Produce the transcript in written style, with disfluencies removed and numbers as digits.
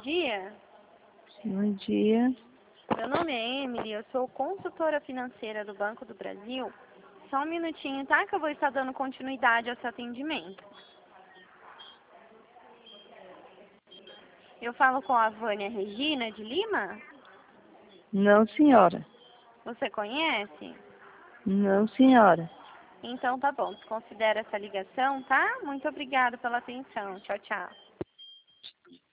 dia. Bom dia. Meu nome é Emily, eu sou consultora financeira do Banco do Brasil. Só um minutinho, tá? Que eu vou estar dando continuidade ao seu atendimento. Eu falo com a Vânia Regina de Lima? Não, senhora. Você conhece? Não, senhora. Então tá bom, desconsidera essa ligação, tá? Muito obrigada pela atenção. Tchau, tchau.